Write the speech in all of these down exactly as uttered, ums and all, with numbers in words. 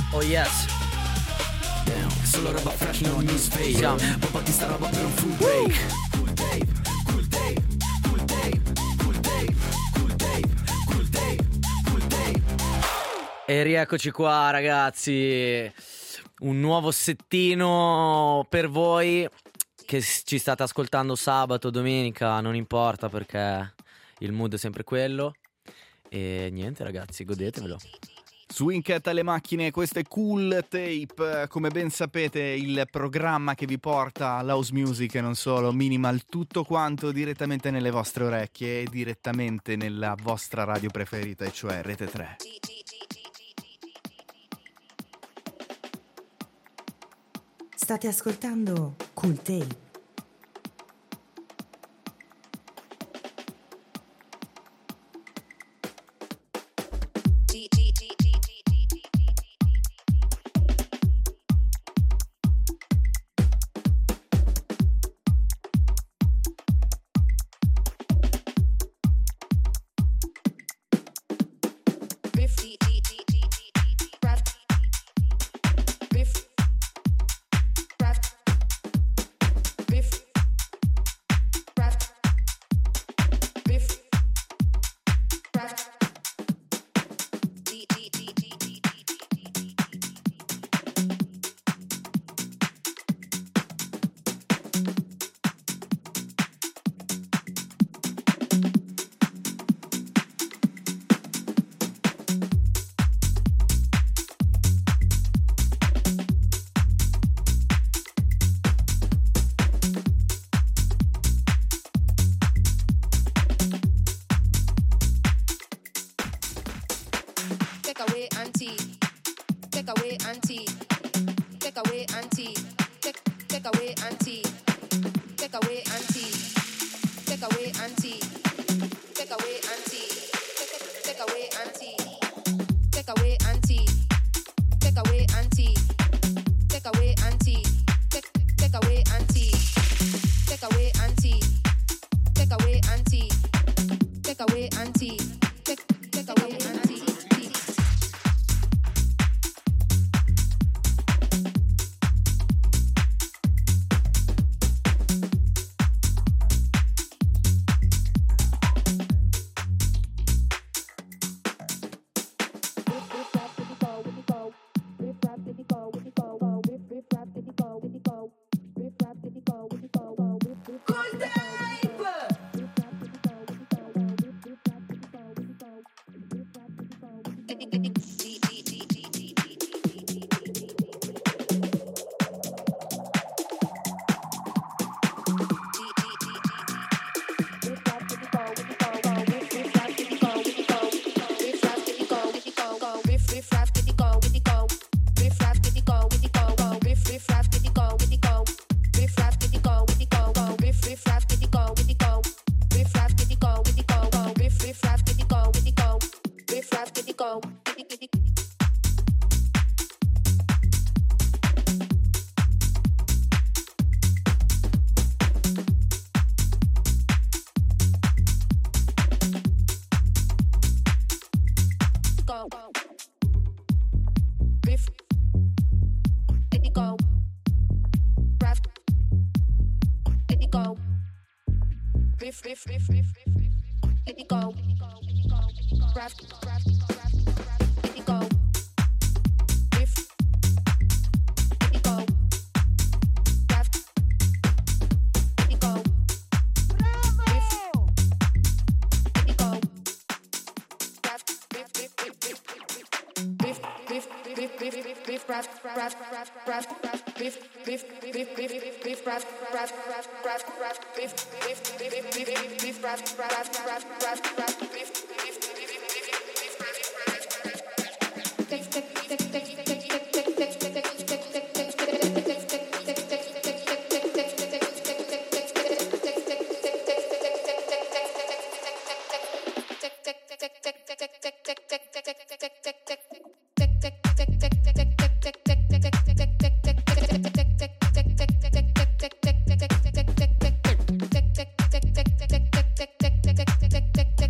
Oh yes. Solo roba fresh, non mi sveglia. Papà ti sta roba per un full break. Cool tape, cool tape, cool tape, cool tape, cool tape, cool tape, cool tape. E rieccoci qua ragazzi. Un nuovo settino per voi che ci state ascoltando sabato, domenica, non importa perché il mood è sempre quello. E niente ragazzi, godetevelo. Swing alle macchine, questo è Cool Tape, come ben sapete il programma che vi porta all'house music e non solo, minimal, tutto quanto direttamente nelle vostre orecchie e direttamente nella vostra radio preferita, e cioè Rete tre. State ascoltando Cool Tape.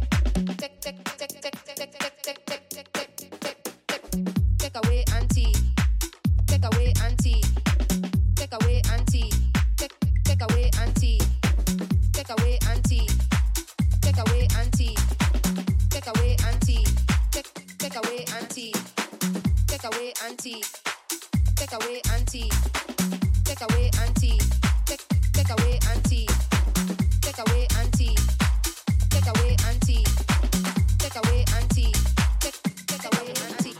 Take away auntie. away auntie, take away auntie, take away auntie, take take away auntie, take away auntie, take away auntie, take away auntie, take take away auntie.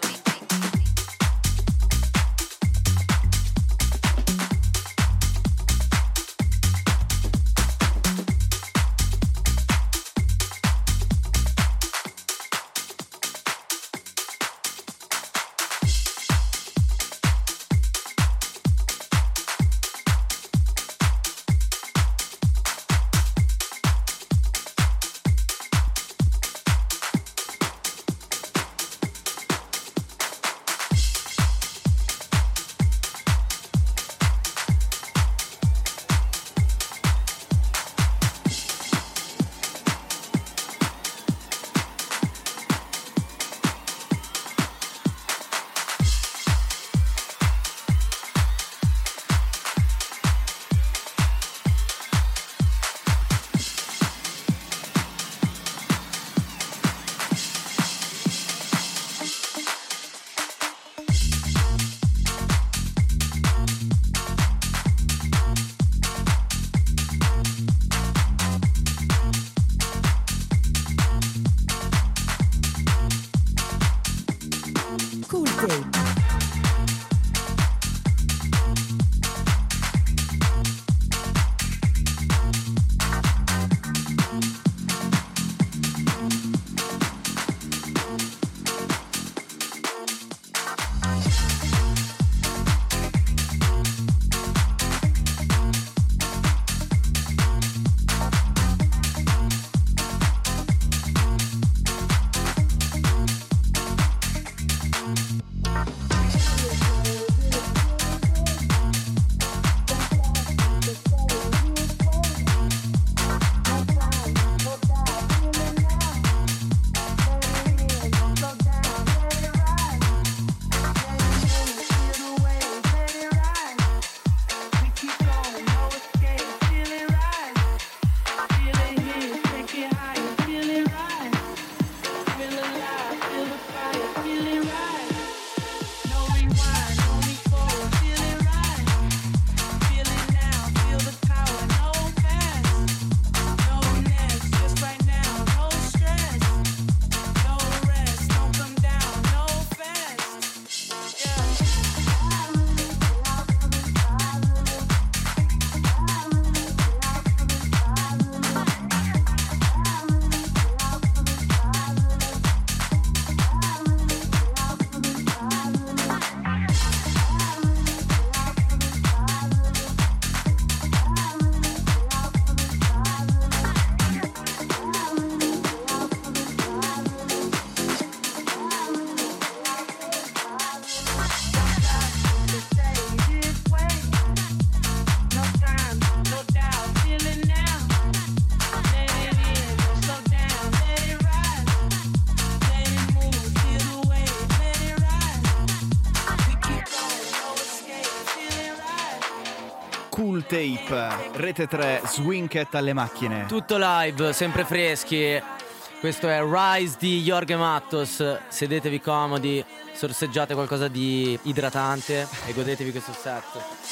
Cool Tape, Rete tre, Swinket alle macchine. Tutto live, sempre freschi. Questo è Rise di Jorge Mattos. Sedetevi comodi, sorseggiate qualcosa di idratante e godetevi questo set.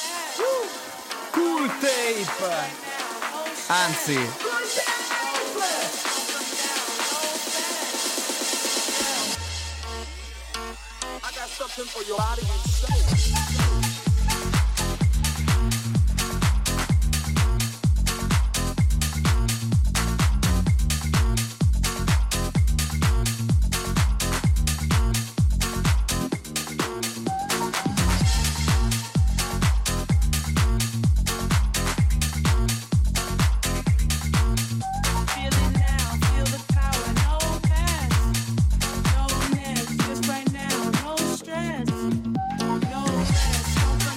Cool Tape. Anzi, I got something for your body and soul. No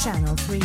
Channel three.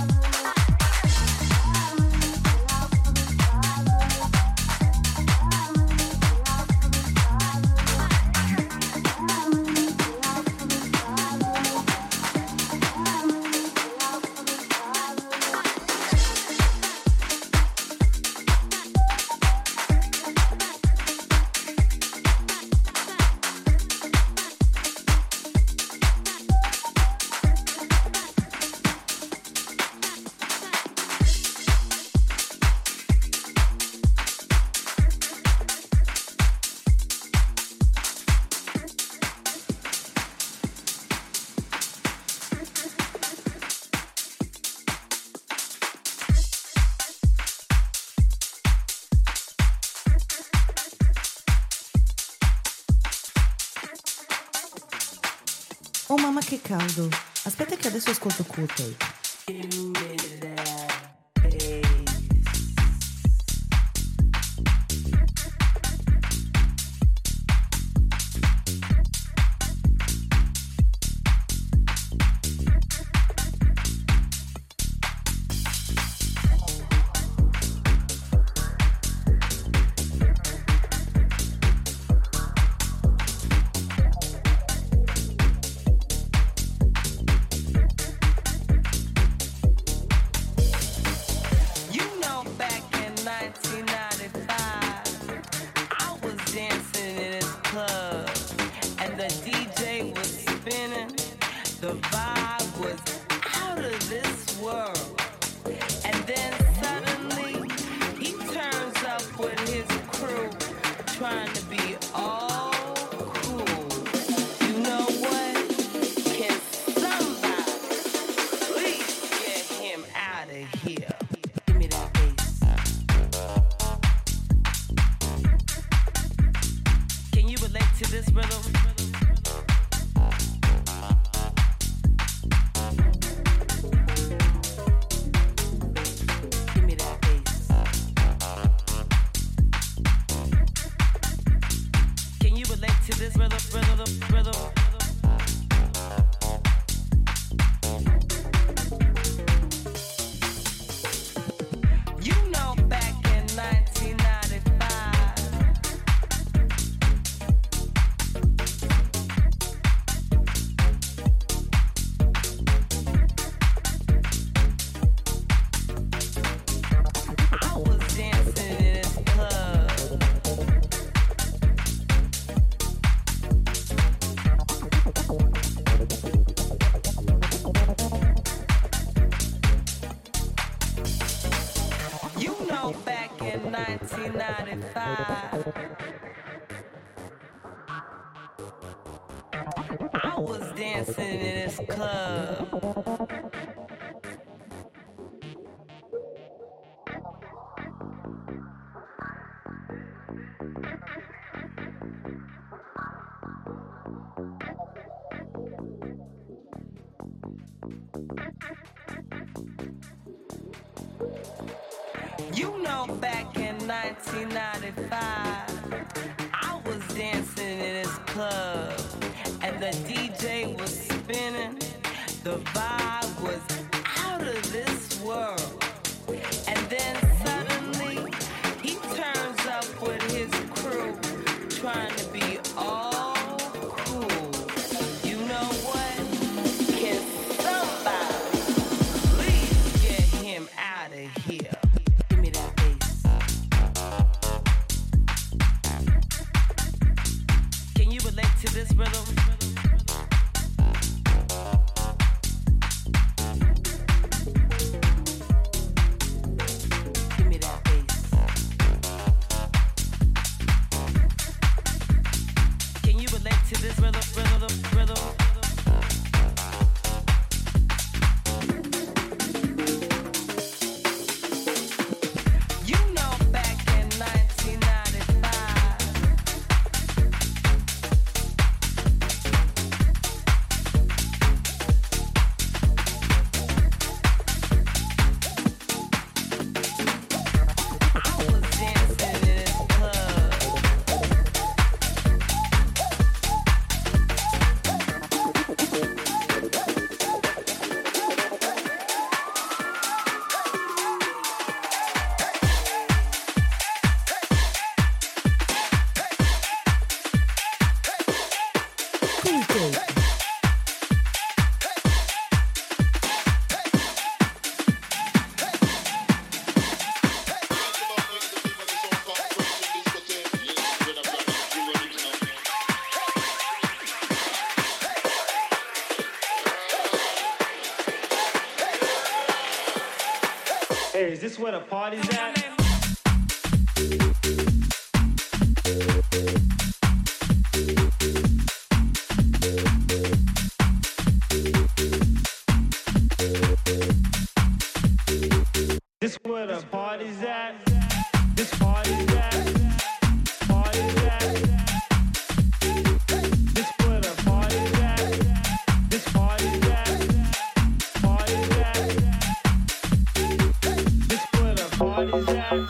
Oh mamma che caldo. Aspetta che adesso ascolto Cool Tape. You know, back in nineteen ninety-five, I was dancing in this club, and the D J was spinning. The vibe was out of this world. And then suddenly, he turns up with his crew, trying to be all cool. You know what? Can somebody please get him out of here? Give me that bass. Can you relate to this rhythm? Hey, is this where the party's at? This where the party's at? This party's at? Party's at? This where the party's at? This party's at? Party's at? This where the party's at?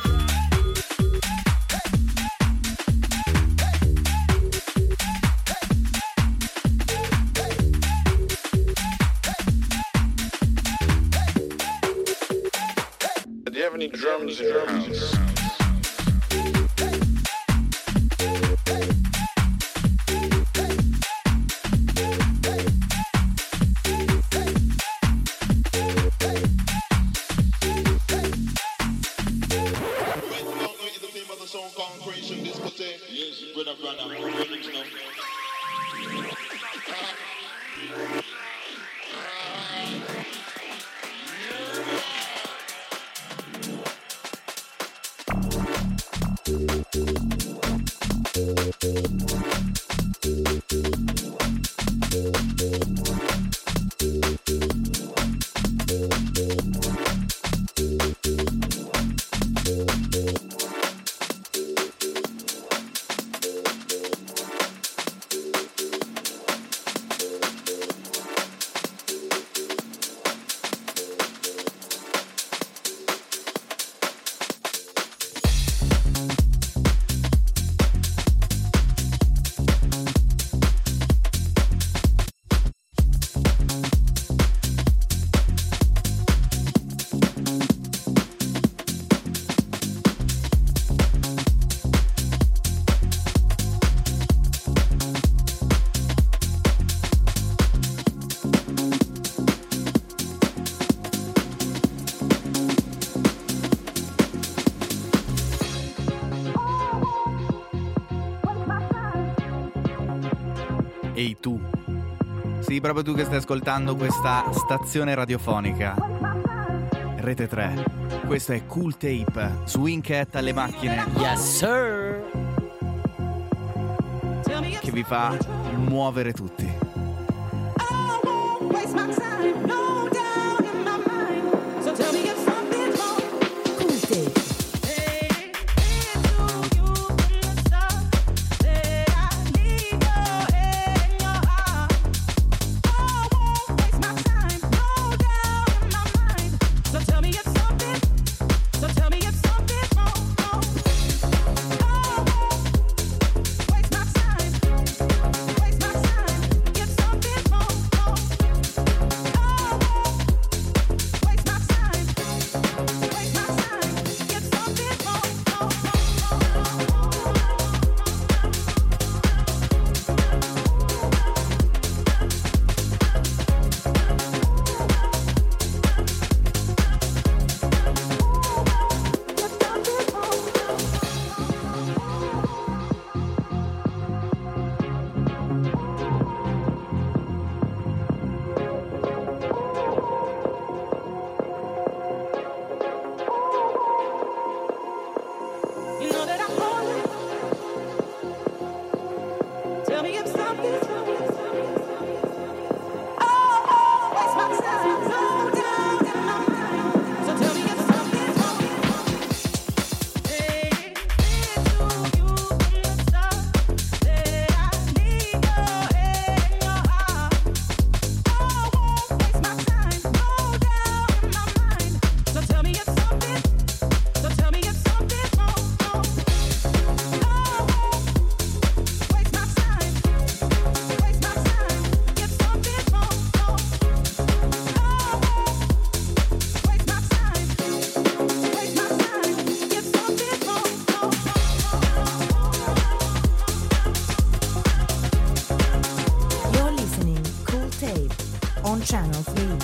Do you have any drums in your house? Ehi tu, sì, proprio tu che stai ascoltando questa stazione radiofonica Rete tre. Questo è Cool Tape, Swing Cat alle macchine. Yes sir. Che vi fa muovere tutti. Cool Tape. Channel three.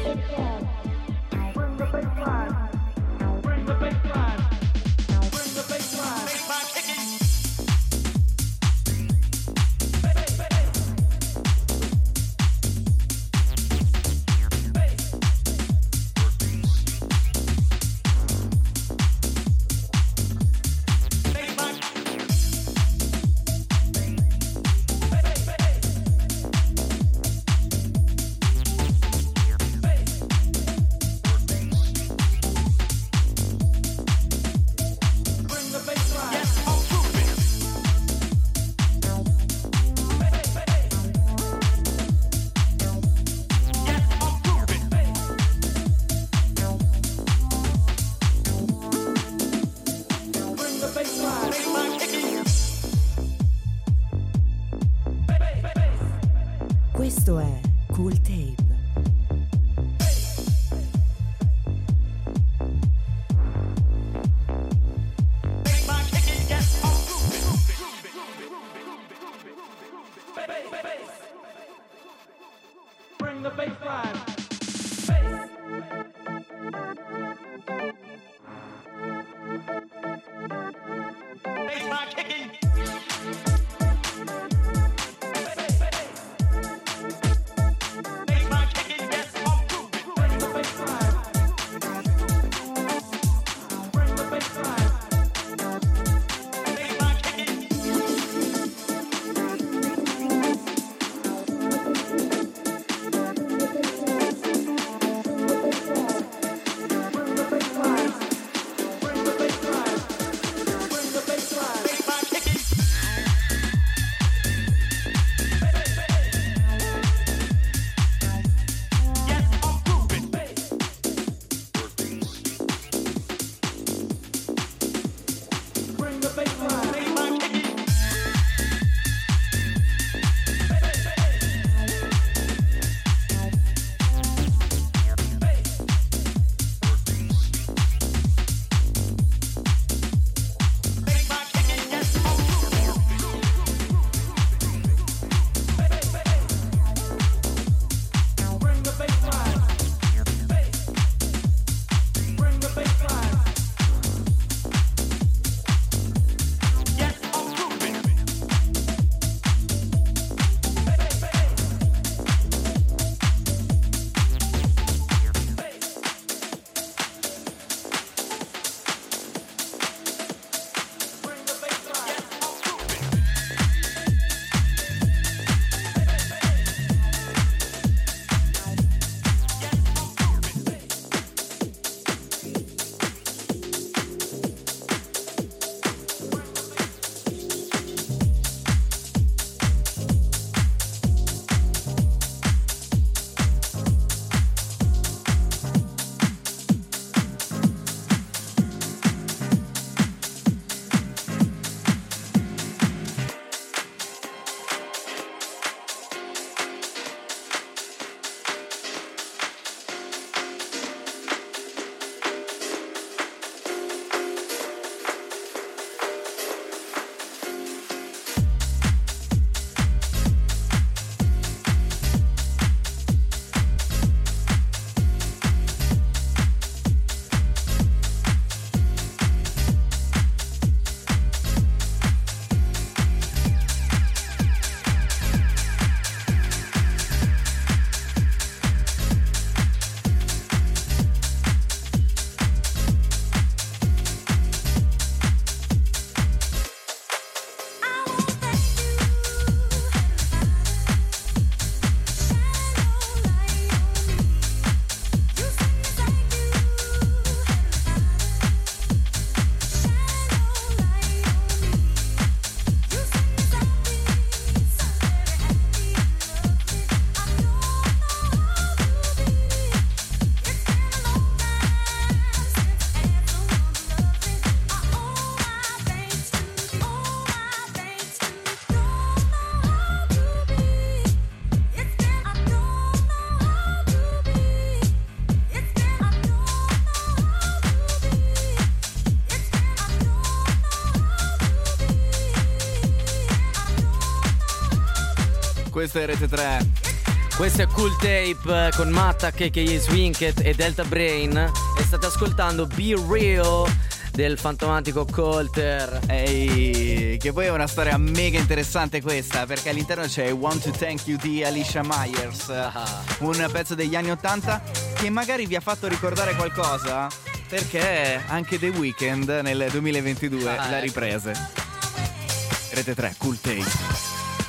Questo è Cool Tape. Bring the bass line. Bass line kicking. Questo è Rete tre. Questo è Cool Tape con Matta, K K Swinket e Delta Brain. E state ascoltando Be Real del fantomatico Colter. Ehi, che poi è una storia mega interessante questa, perché all'interno c'è Want to Thank You di Alicia Myers, Ah. un pezzo degli anni ottanta che magari vi ha fatto ricordare qualcosa, perché anche The Weeknd nel duemilaventidue Ah, l'ha ecco. riprese. Rete tre, Cool Tape.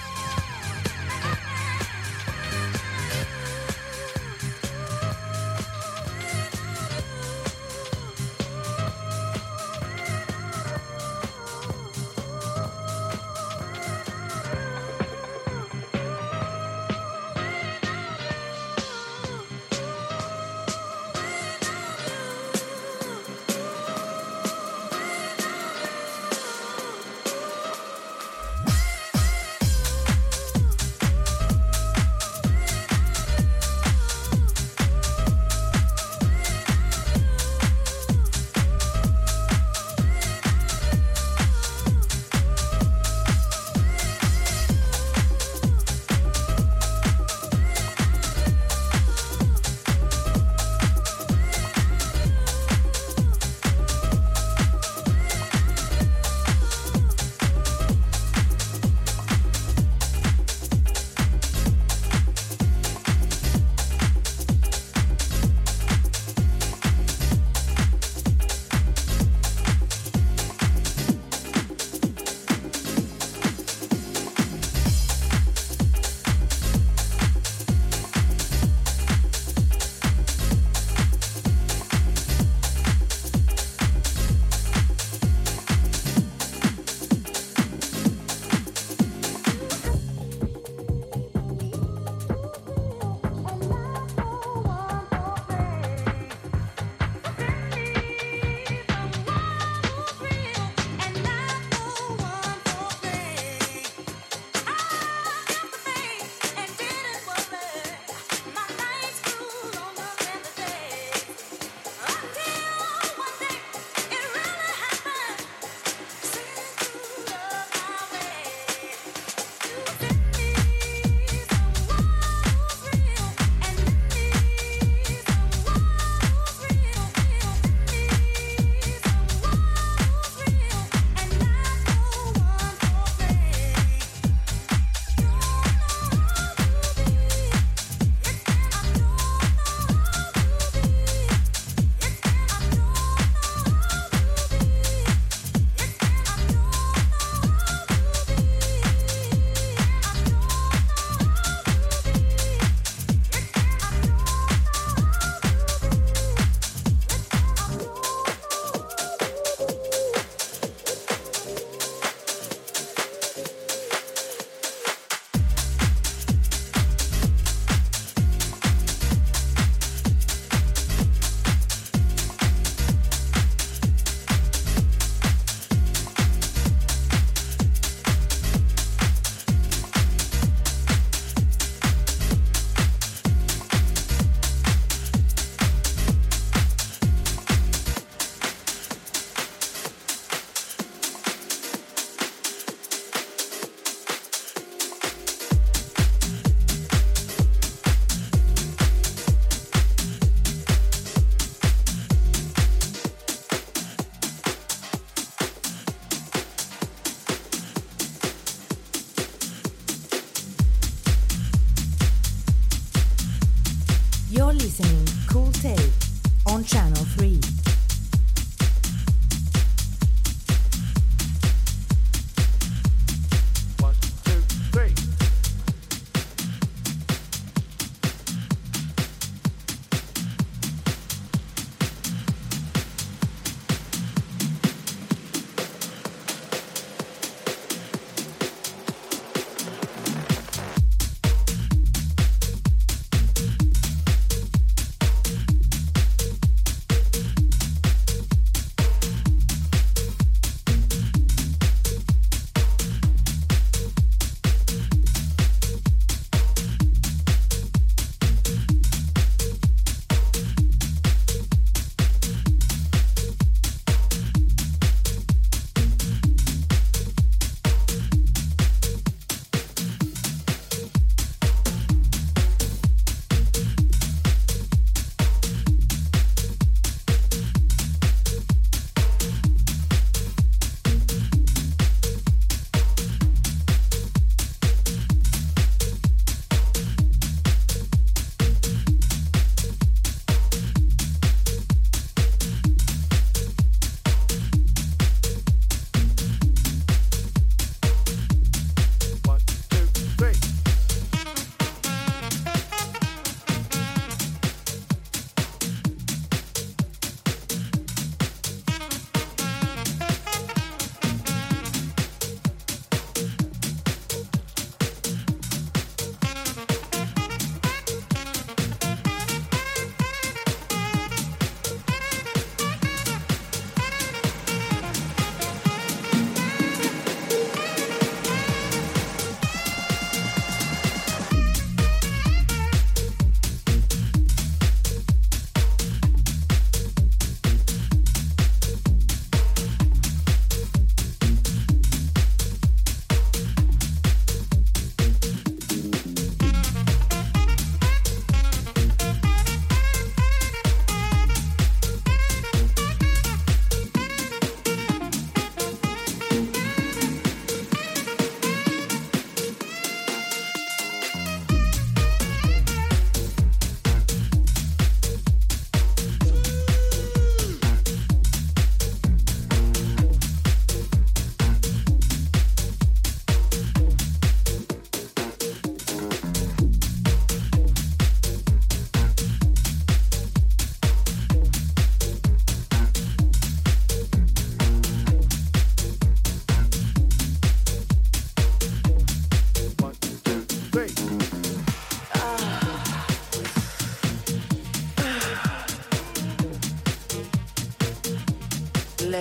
You're listening Cool Tape on Channel three. One, two, three.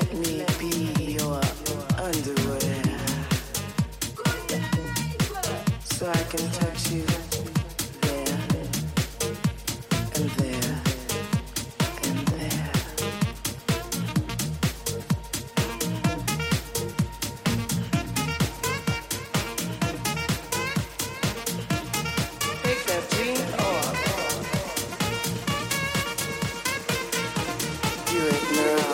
Let me be your underwear, so I can touch you there and there and there. Take that jeans off. Do it now.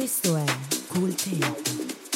Questo è Cool Tape.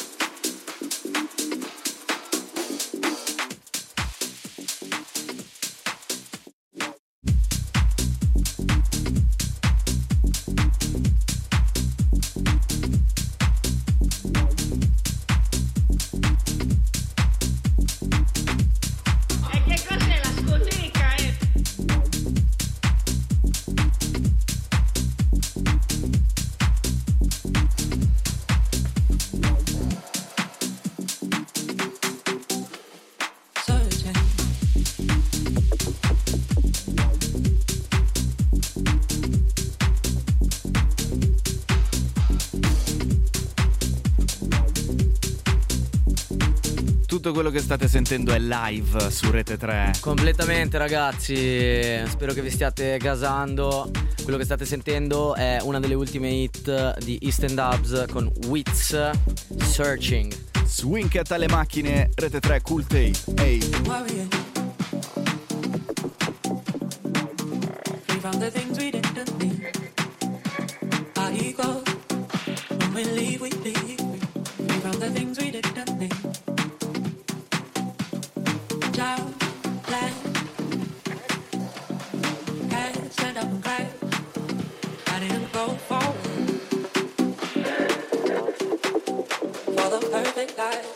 Tutto quello che state sentendo è live su Rete tre. Completamente, ragazzi. Spero che vi stiate gasando. Quello che state sentendo è una delle ultime hit di East and Dubs con Wits, Searching. Swing alle macchine, Rete tre Cool Tape. Ehi. Worrying. We found the things we didn't need. Our ego, when we leave, we leave. We found the things we didn't need. Child, land, can't stand up and cry. I didn't go forward for the perfect life.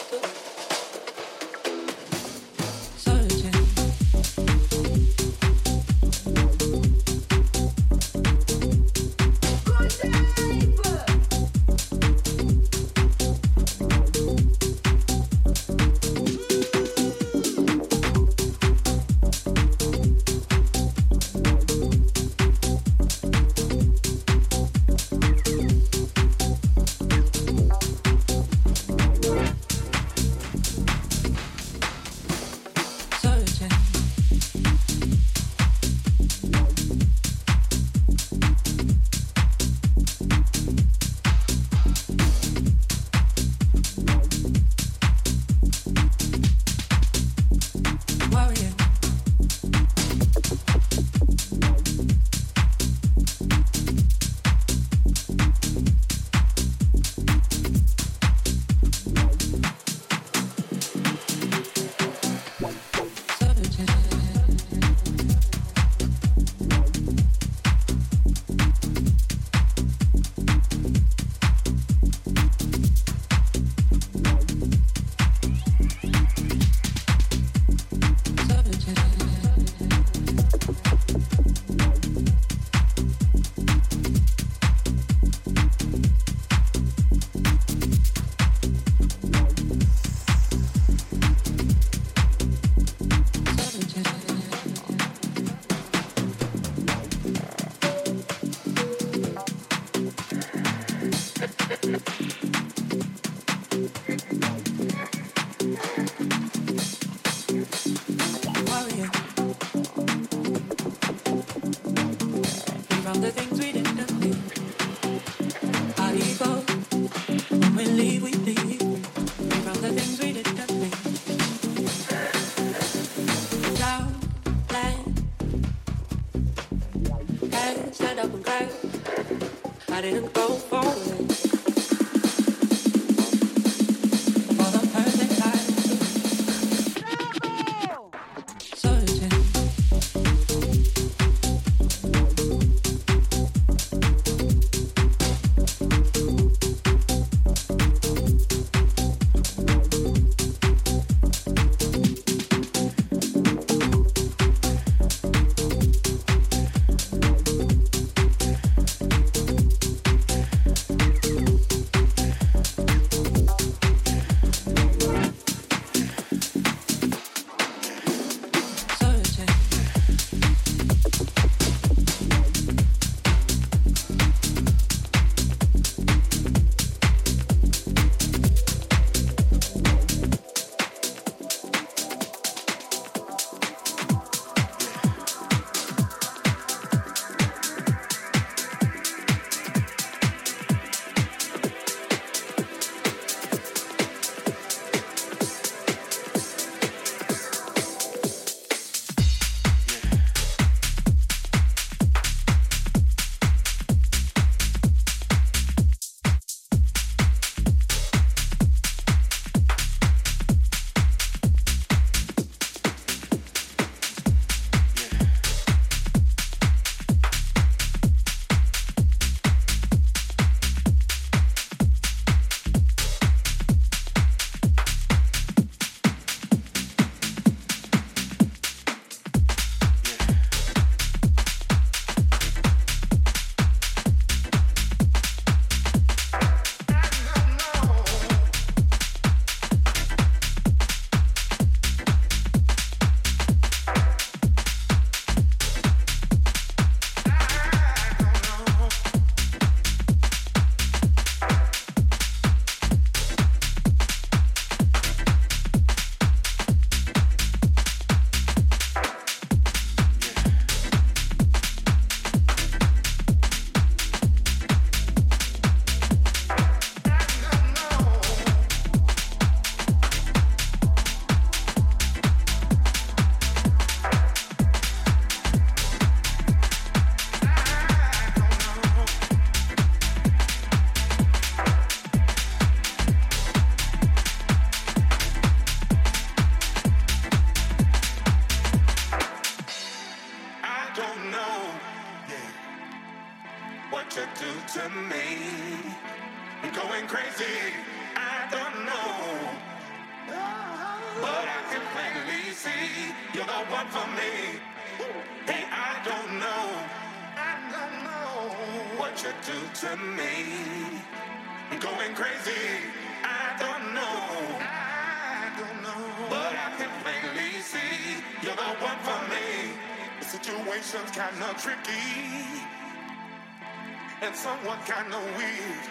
what you do to me. I'm going crazy, I don't know, but I can plainly see you're the one for me. Hey, I don't know, I don't know what you do to me. I'm going crazy, I don't know, I don't know, but I can plainly see you're the one for me. The situation's kinda tricky and somewhat kinda weird.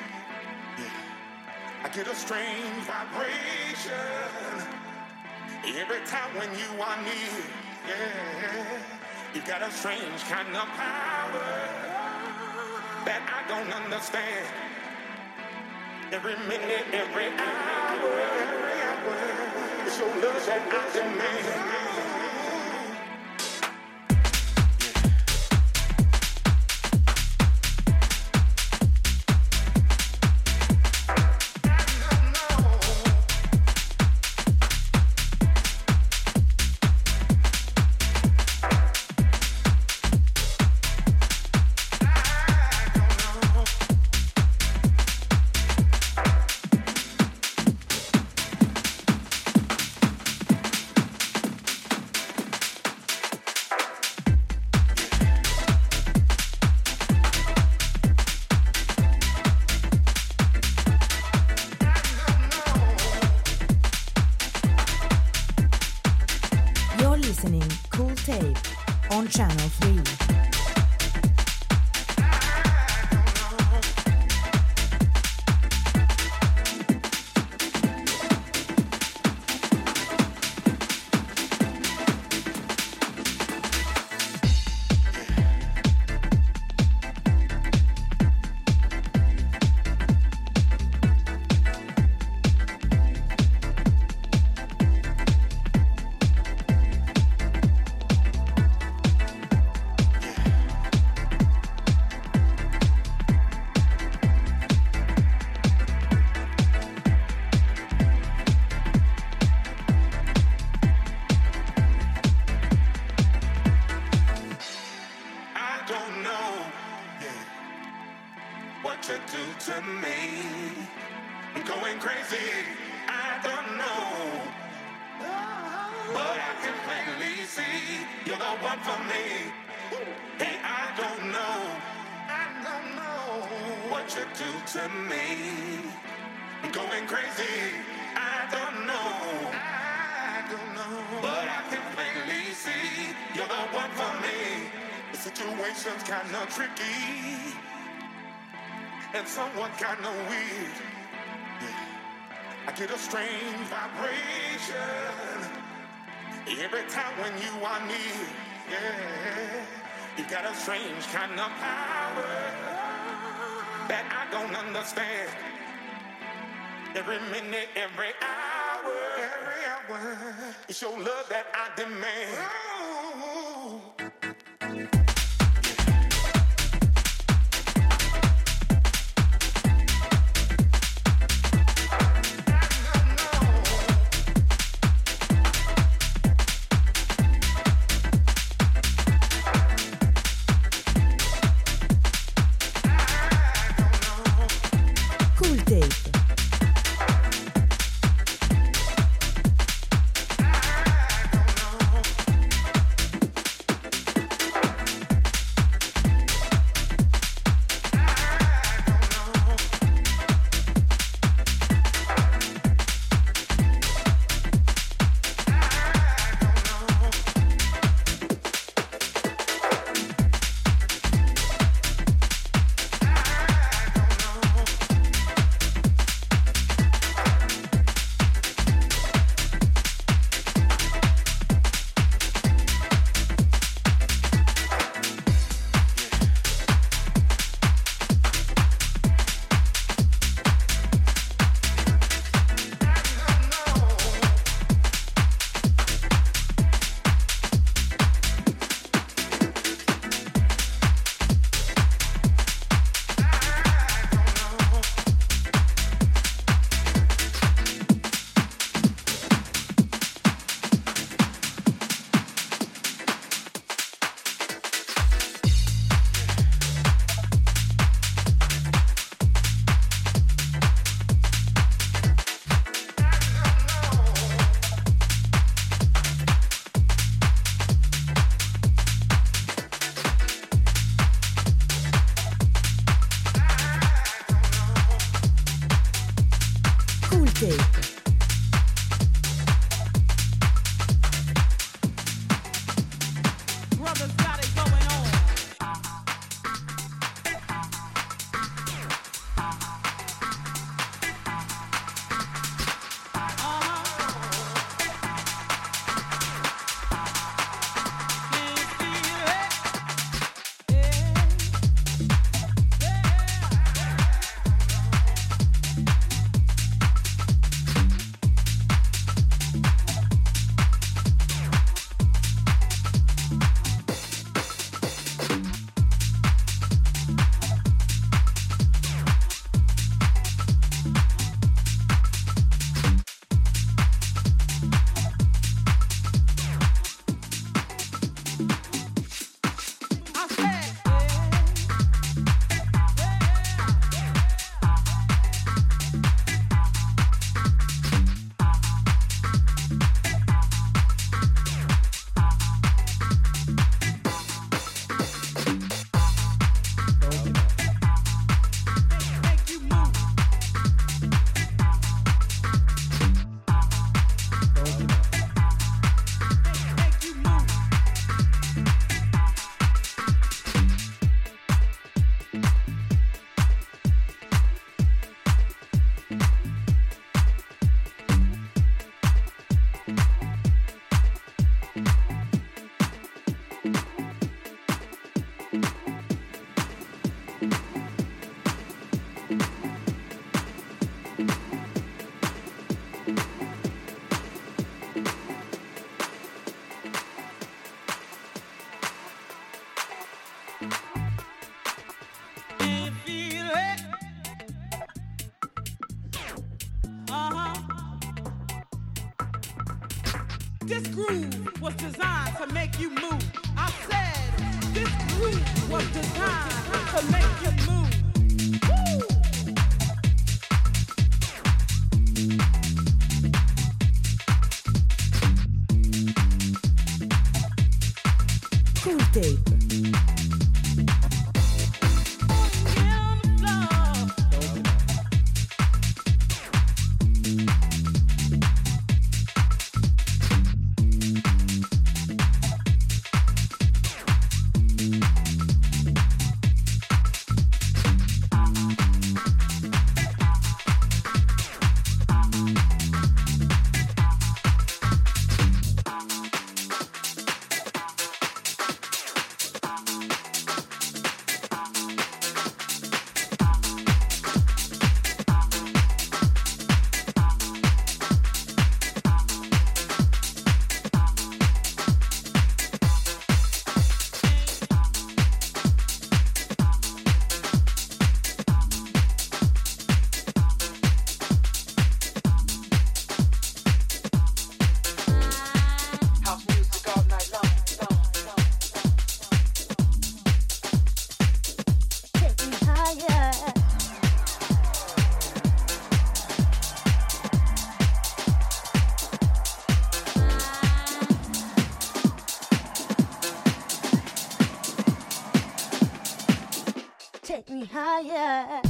I get a strange vibration every time when you are near. Yeah, you got a strange kind of power that I don't understand. Every minute, every hour, every hour, it's your love that I demand. Channel three. Somewhat kind of weird. Yeah. I get a strange vibration every time when you are near. Yeah, you got a strange kind of power that I don't understand. Every minute, every hour, every hour, it's your love that I demand. Oh. groove was designed to make you move. I said, this groove was designed to make you move. Woo! Cool Tape. Take me higher.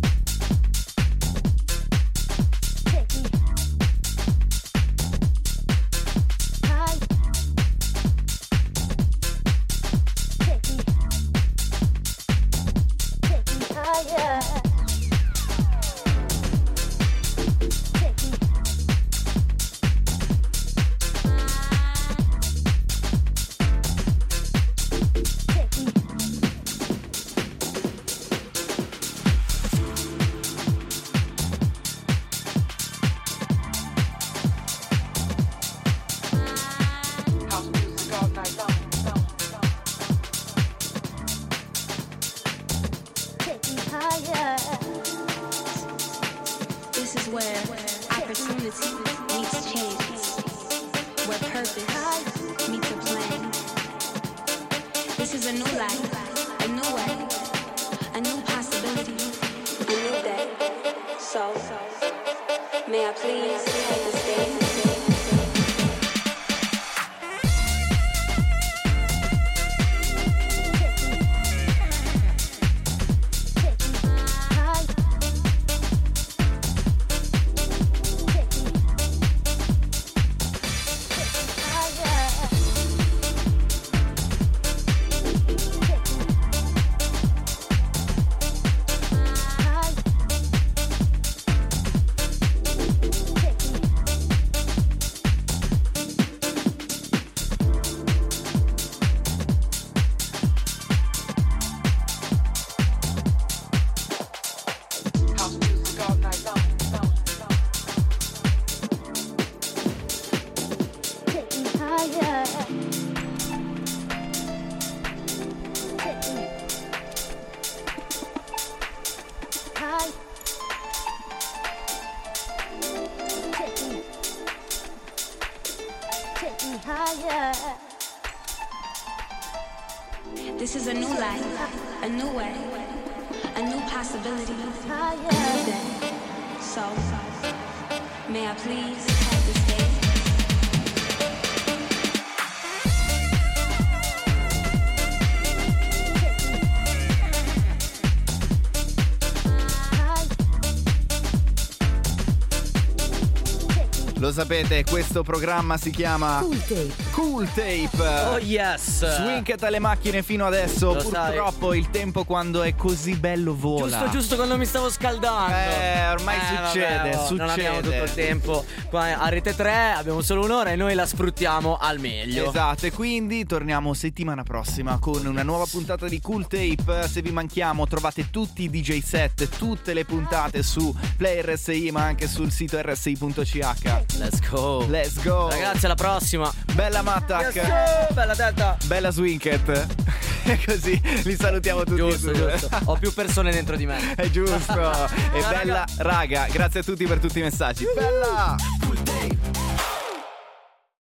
This is a new life, a new way, a new possibility. A new day. So, may I please have the stage? Lo sapete, questo programma si chiama Cool Tape. Cool Tape. Oh yes. Swinket alle macchine fino adesso. Lo Purtroppo sai. il tempo quando è così bello vola. Giusto, giusto quando mi stavo scaldando. Eh, ormai Eh, succede, vabbè, oh, succede. Non abbiamo tutto il tempo. Qua a Rete tre abbiamo solo un'ora e noi la sfruttiamo al meglio. Esatto, e quindi torniamo settimana prossima con una nuova puntata di Cool Tape. Se vi manchiamo trovate tutti i D J set, tutte le puntate su Play R S I, ma anche sul sito R S I punto C H. Let's go. Let's go. Ragazzi, alla prossima. Bella Mattac. Yes, oh, bella testa. Bella Swinket. E così li salutiamo tutti. Giusto, e due. giusto. Ho più persone dentro di me. È giusto. E Ciao, bella raga, grazie a tutti per tutti i messaggi. Bella. Cool Tape.